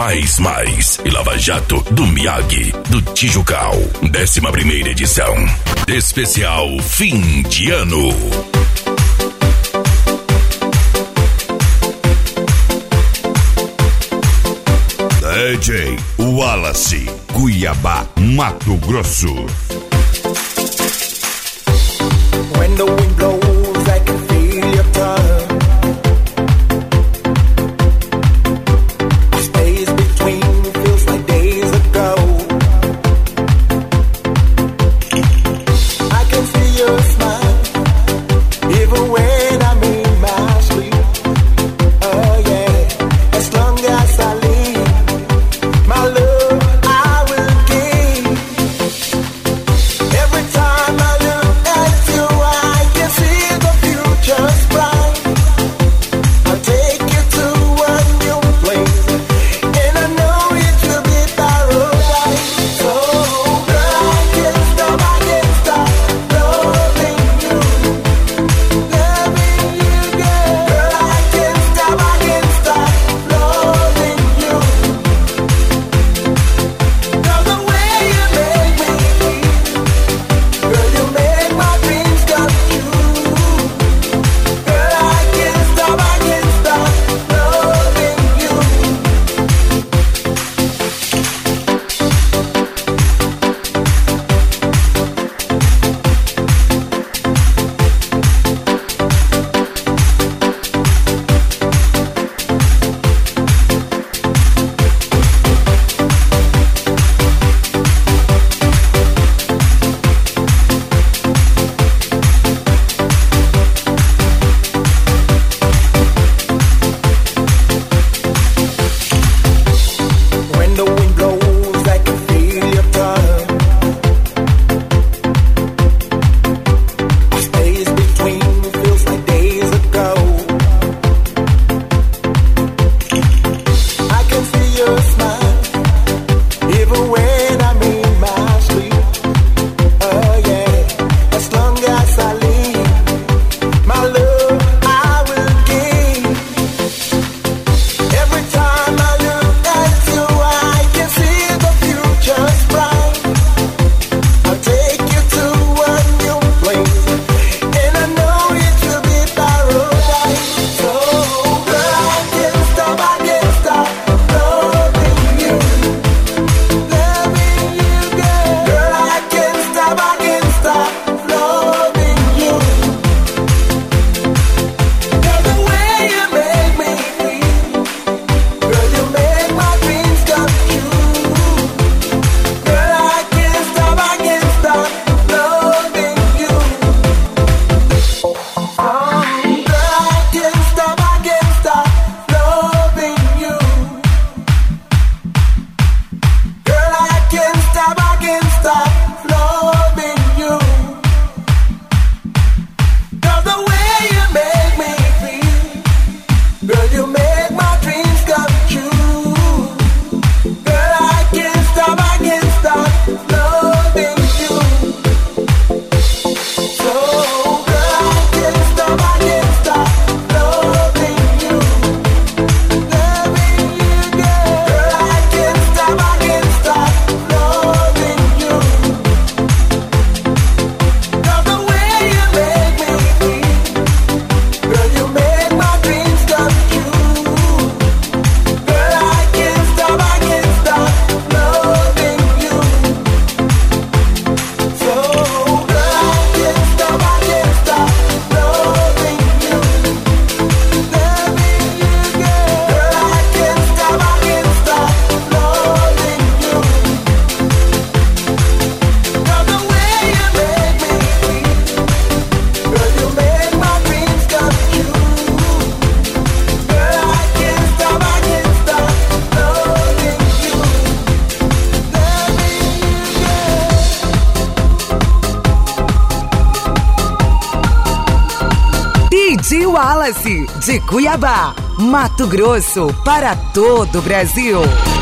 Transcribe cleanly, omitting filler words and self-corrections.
e Lava Jato do Miyagi, do Tijucal. 11ª edição. Especial fim de ano. DJ Wallace, Cuiabá, Mato Grosso. When the wind blows, I can feel your touch. Space between feels like days ago. I can see your smile, even when I'm in my sleep. Oh yeah, as long as I live, my love I will give. Every time I look at you, I can see the future's bright. I'll take you to a new place, and I know it will be paradise. So girl, I can't stop loving you, girl. Girl, I can't stop loving you. 'Cause the way you make me feel, girl, you make my dreams come true. Girl, I can't stop loving you. When the wind blows, I can feel your touch. Space between feels like days ago. I can see your smile, even when I'm in my sleep. Oh yeah, as long as I live, my love I will give. Every time I look at you, I can see the future's bright. I'll take you to a new place, and I know it will be paradise. So girl, I can't stop loving you, girl. Girl, I can't stop loving you. 'Cause the way you make me feel, girl, you make my dreams come true. Girl, I can't stop loving you. Girl, I can't stop loving you. Girl, I can't stop loving you. 'Cause the way you make me feel, girl, you make my dreams come true. Girl, I can't stop loving you. So girl, I can't stop loving you, girl. Girl, I can't stop loving you. 'Cause the way you make me feel, girl, you make my dreams come true. Girl, I can't stop loving you. So girl, I can't stop loving you, girl. Girl, I can't stop loving you. 'Cause the way you make me feel, girl, you make my dreams come true. Girl, I can't stop loving you, DJ Wallace, de Cuiabá, Mato Grosso, para todo o Brasil.